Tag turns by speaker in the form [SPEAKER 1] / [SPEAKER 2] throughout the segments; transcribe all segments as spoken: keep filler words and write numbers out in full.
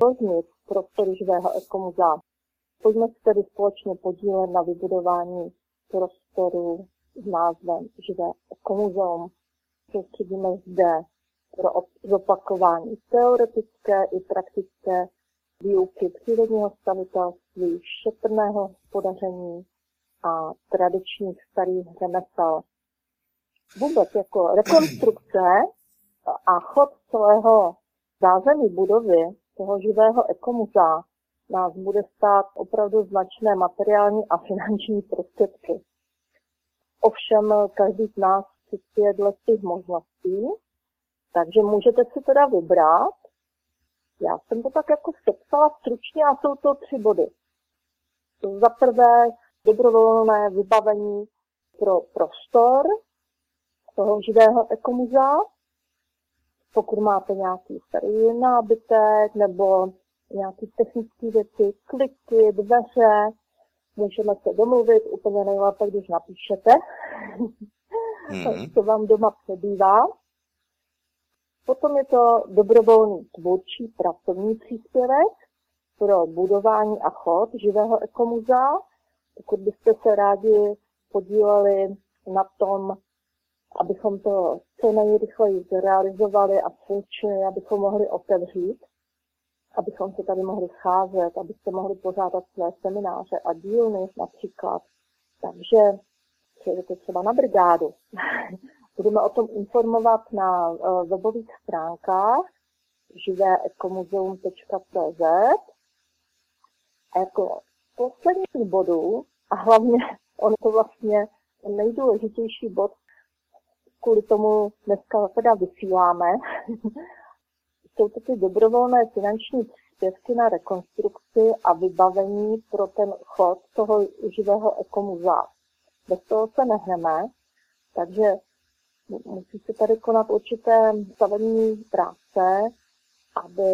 [SPEAKER 1] zpoznit prostory živého ekomuzea. Pojďme se tedy společně podílet na vybudování prostoru s názvem Živé ekomuzeum. Soustředíme zde pro zopakování teoretické i praktické výuky přírodního stavitelství, šetrného hospodaření a tradičních starých řemesel. Vůbec jako rekonstrukce a chod celého zázemí budovy toho živého ekomuzea nás bude stát opravdu značné materiální a finanční prostředky. Ovšem každý z nás přispěje dle svých možností, takže můžete si teda vybrat. Já jsem to tak jako sepsala stručně a jsou to tři body. Za prvé dobrovolné vybavení pro prostor toho živého ekomuzea. Pokud máte nějaký starý nábytek nebo nějaké technické věci, kliky, dveře, můžeme se domluvit, úplně nejlépe, když napíšete, co vám doma přebývá. Potom je to dobrovolný tvůrčí pracovní příspěvek pro budování a chod živého ekomuzea. Pokud byste se rádi podíleli na tom, abychom to co nejrychleji zrealizovali a funkčně, abychom mohli otevřít, abychom se tady mohli scházet, abyste mohli pořádat své semináře a dílny například. Takže přijedete třeba na brigádu. Budeme o tom informovat na uh, webových stránkách živé ekomuzeum tečka cé zet. A jako poslední bodů, a hlavně on to vlastně nejdůležitější bod, kvůli tomu dneska teda vysíláme, jsou to ty dobrovolné finanční příspěvky na rekonstrukci a vybavení pro ten chod toho živého ekomuzea. Bez toho se nehneme, takže musí se tady konat určité stavební práce, aby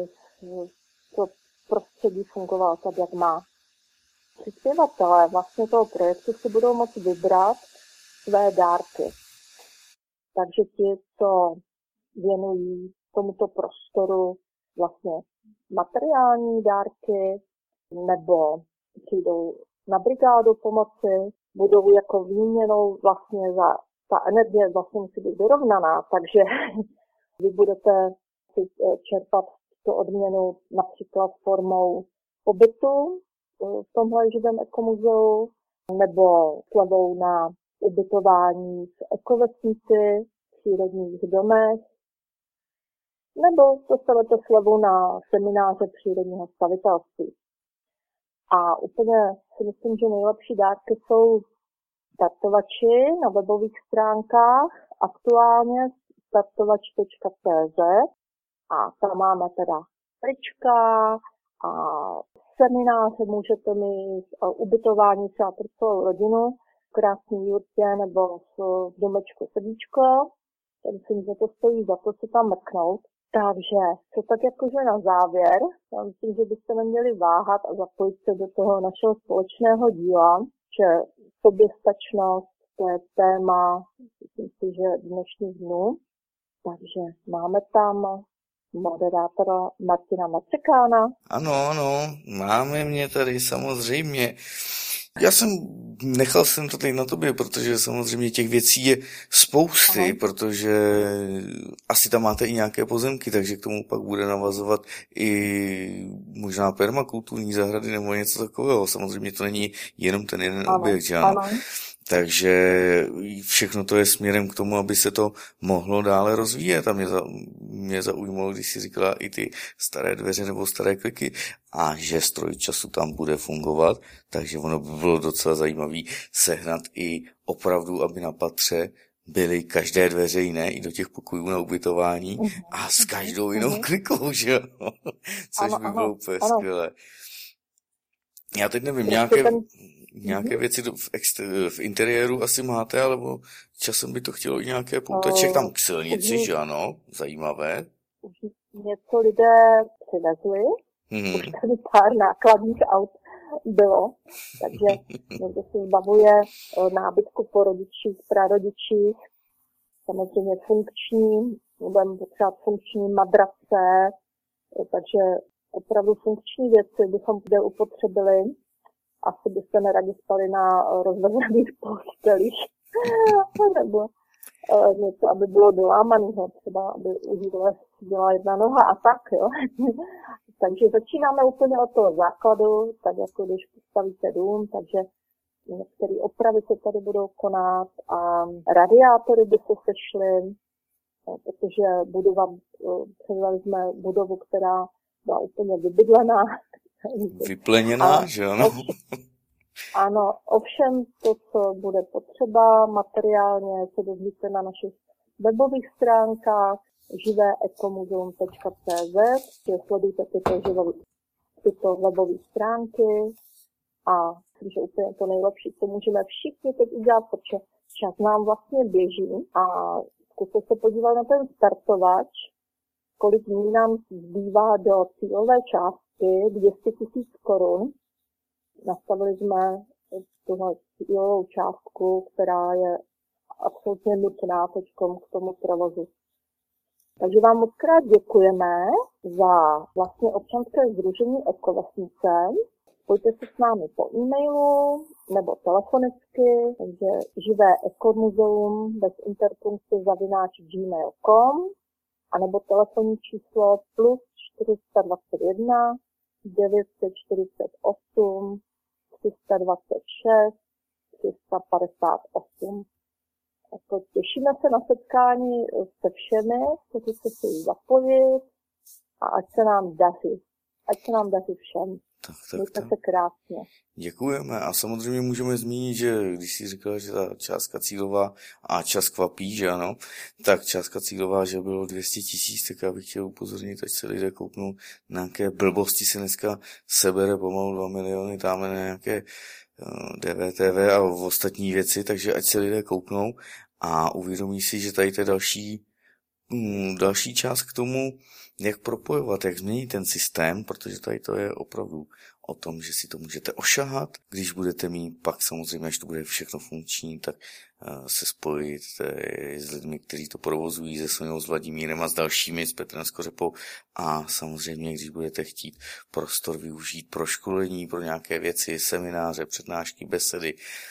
[SPEAKER 1] to prostředí fungovalo tak, jak má. Přispěvatelé vlastně toho projektu si budou moci vybrat své dárky. Takže ti, co věnují tomuto prostoru vlastně materiální dárky, nebo přijdou na brigádu pomoci, budou jako výměnou vlastně za ta energie vlastně musí být vyrovnaná, takže vy budete si čerpat tu odměnu například formou pobytu v tomhle živém ekomuzeu, nebo slevou na ubytování v ekovesnici, v přírodních domech, nebo dostanete slevu na semináře přírodního stavitelství. A úplně si myslím, že nejlepší dárky jsou startovači na webových stránkách, aktuálně startovač tečka cé zet, a tam máme teda trička a semináře můžete mít, ubytování třeba pro celou rodinu, v krásný jurtě nebo v domečku sedíčko. Já myslím, že to stojí za to si tam mrknout. Takže to tak jakože na závěr, já myslím, že byste neměli váhat a zapojit se do toho našeho společného díla, že soběstačnost, to je téma, myslím si, že dnešních dnů. Takže máme tam moderátora Martina Macekána.
[SPEAKER 2] Ano, ano, máme mě tady samozřejmě. Já jsem, nechal jsem to tady na tobě, protože samozřejmě těch věcí je spousty, Aha. protože asi tam máte i nějaké pozemky, takže k tomu pak bude navazovat i možná permakulturní zahrady nebo něco takového. Samozřejmě to není jenom ten jeden
[SPEAKER 1] ano,
[SPEAKER 2] objekt, že ano?
[SPEAKER 1] ano.
[SPEAKER 2] Takže všechno to je směrem k tomu, aby se to mohlo dále rozvíjet. A mě, za, mě zaujmulo, když si říkala i ty staré dveře nebo staré kliky a že stroj času tam bude fungovat, takže ono by bylo docela zajímavé sehnat i opravdu, aby na patře byly každé dveře jiné i do těch pokojů na ubytování uh-huh. a s každou jinou uh-huh. klikou, že jo? Což ano, by bylo úplně ano. skvělé. Já teď nevím, nějaké... Ten... Nějaké věci v, exter- v interiéru asi máte, alebo časem by to chtělo i nějaké poutaček tam k silnici, že ano? Zajímavé.
[SPEAKER 1] Už něco lidé přivezli, mm-hmm. už tady pár nákladních aut bylo, takže někdo se zbavuje nábytku po rodičích, prarodičích, samozřejmě funkční, budeme potřebovat funkční madrace, takže opravdu funkční věci bychom kde upotřebili. Asi byste neradi spali na rozvezených postelích, nebo e, něco, aby bylo dolámaného, třeba aby u židle byla jedna noha a tak, jo. Takže začínáme úplně od toho základu, tak jako když postavíte dům, takže některé opravy se tady budou konat a radiátory by se sešly, protože budova, předali jsme budovu, která byla úplně vybydlená.
[SPEAKER 2] Vypleněná, a, že ano?
[SPEAKER 1] Ano, ovšem to, co bude potřeba materiálně, se dozvíte na našich webových stránkách živé ekomuzeum tečka cé zet, kde sledujte tyto, živový, tyto webové stránky a myslím, že úplně to nejlepší, co můžeme všichni teď udělat, protože čas nám vlastně běží a zkuste se podívat na ten startovač, kolik dní nám zbývá do cílové částky, dvě stě tisíc korun. Nastavili jsme tuhle cílovou částku, která je absolutně nutná teďkom k tomu provozu. Takže vám moc krát děkujeme za vlastně občanské sdružení Ekovesnice. Spojte se s námi po e-mailu nebo telefonicky, takže živé ekomuzeum bez interpunktu zavináč gmail tečka com a nebo telefonní číslo plus čtyři sta dvacet jedna devět set čtyřicet osm tři sta dvacet šest tři sta padesát osm. Tak těšíme se na setkání se všemi, kteří se chtějí zapojit a ať se nám daří. Ať se nám daří všem.
[SPEAKER 2] Tak, tak,
[SPEAKER 1] Mějte
[SPEAKER 2] tak.
[SPEAKER 1] se krásně.
[SPEAKER 2] Děkujeme a samozřejmě můžeme zmínit, že když jsi říkala, že ta částka cílová a čas kvapí, že ano, tak částka cílová, že bylo dvě stě tisíc, tak já bych chtěl upozornit, ať se lidé kouknou na nějaké blbosti, se dneska sebere pomalu dva miliony, dáme na nějaké D V T V a ostatní věci, takže ať se lidé kouknou a uvědomí si, že tady to je další, mm, další část k tomu, jak propojovat, jak změnit ten systém, protože tady to je opravdu o tom, že si to můžete ošahat. Když budete mít pak samozřejmě, až to bude všechno funkční, tak uh, se spojit uh, s lidmi, kteří to provozují, se Soňou, s Vladimírem a s dalšími, s Petrem Skořepou. A samozřejmě, když budete chtít prostor využít pro školení, pro nějaké věci, semináře, přednášky, besedy,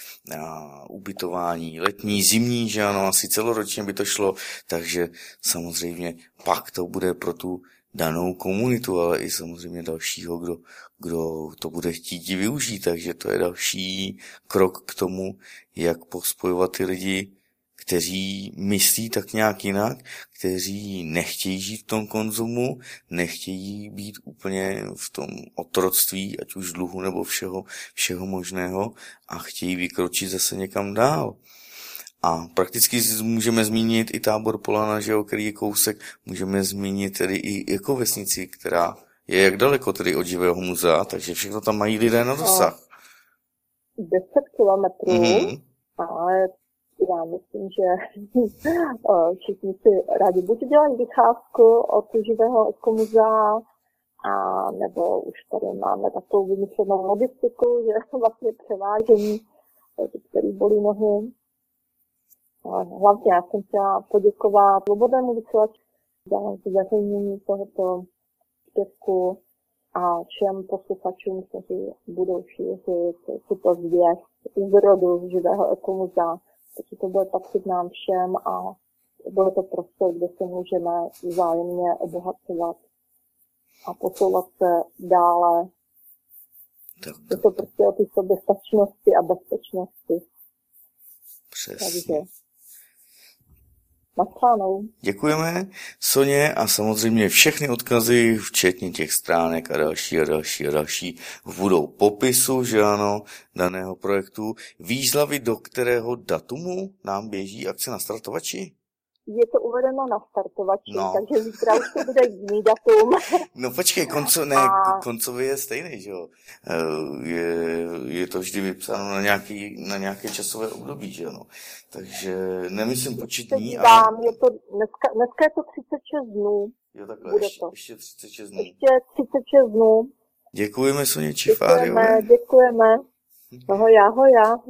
[SPEAKER 2] a ubytování, letní, zimní, že ano, asi celoročně by to šlo, takže samozřejmě pak to bude pro tu danou komunitu, ale i samozřejmě dalšího, kdo, kdo to bude chtít využít, takže to je další krok k tomu, jak pospojovat ty lidi, kteří myslí tak nějak jinak, kteří nechtějí žít v tom konzumu, nechtějí být úplně v tom otroctví, ať už dluhu nebo všeho, všeho možného a chtějí vykročit zase někam dál. A prakticky můžeme zmínit i tábor Polana, že jo, který je kousek, můžeme zmínit tedy i Ekovesnici, která je jak daleko tedy od živého muzea, takže všechno tam mají lidé na dosah.
[SPEAKER 1] deset kilometrů,
[SPEAKER 2] mm-hmm.
[SPEAKER 1] ale já myslím, že všichni si rádi buď dělají vycházku od živého ekomuzea, a nebo už tady máme takovou vymyšlenou logistiku, že vlastně převážení, který bolí nohy. Hlavně já jsem chtěla poděkovat Svobodnému vysílači za zveřejnění tohoto příspěvku a všem posluchačům, kteří budou šířit tuto zvěst úrodu živého ekomuzea. Takže to bude patřit nám všem a bude to prostor, kde se můžeme vzájemně obohacovat a posouvat se dále.
[SPEAKER 2] Tak.
[SPEAKER 1] Je to prostě o té soběstačnosti a bezpečnosti.
[SPEAKER 2] Přesně.
[SPEAKER 1] Takže naschledanou.
[SPEAKER 2] Děkujeme Soně a samozřejmě všechny odkazy, včetně těch stránek a další a další a další, budou popisu, že ano, daného projektu. Víš, Zlavi, do kterého datumu nám běží akce na startovači?
[SPEAKER 1] Je to uvedeno na startovači,
[SPEAKER 2] no.
[SPEAKER 1] takže zítra už to bude jiný datum.
[SPEAKER 2] No počkej, konco, ne, a... koncový je stejný, že jo? Je, je to vždy vypsáno na, nějaký, na nějaké časové období, že jo? Takže nemyslím početní,
[SPEAKER 1] ale... Je to, dneska, dneska je to třicet šest dnů.
[SPEAKER 2] Jo, takhle,
[SPEAKER 1] bude
[SPEAKER 2] ještě,
[SPEAKER 1] to.
[SPEAKER 2] ještě třicet šest dnů.
[SPEAKER 1] Ještě třicet šest dnů.
[SPEAKER 2] Děkujeme Soně Čifáriové.
[SPEAKER 1] Děkujeme, děkujeme. Ahoj, ahoj.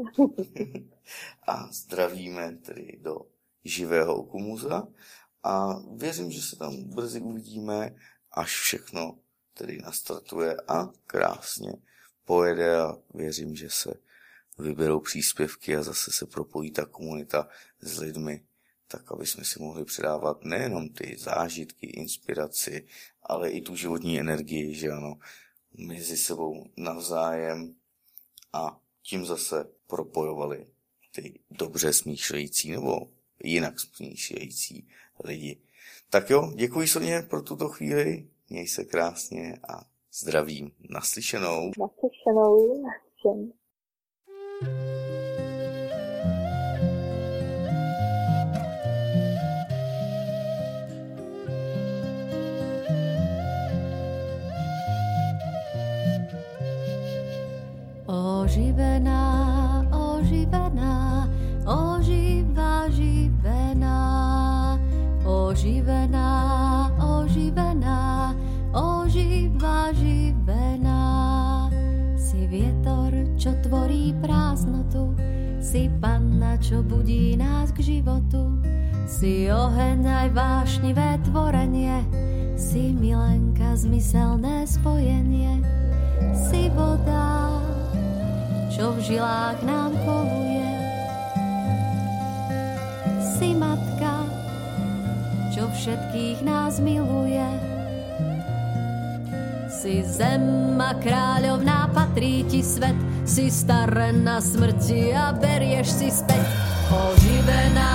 [SPEAKER 2] A zdravíme tedy do živého ekomuzea a věřím, že se tam brzy uvidíme, až všechno tedy nastartuje a krásně pojede a věřím, že se vyberou příspěvky a zase se propojí ta komunita s lidmi, tak aby jsme si mohli předávat nejenom ty zážitky, inspiraci, ale i tu životní energii, že ano, mezi sebou navzájem a tím zase propojovali ty dobře smýšlející nebo jinak smýšlející lidi. Tak jo, děkuji Soně pro tuto chvíli, měj se krásně a zdravím. Naslyšenou.
[SPEAKER 1] Naslyšenou. Všem.
[SPEAKER 3] Oživená, oživená, oživa živená, oživená, oživená, oživa živená. Si vietor, čo tvorí prázdnotu, si panna, čo budí nás k životu, si oheň aj vášnivé tvorenie, si milenka, zmyselné spojenie, si voda, čo v žilách nám koluje. Si matka, čo všetkých nás miluje. Si zem a kráľovná, patrí ti svet, si starená smrti a berieš si späť. Oživená,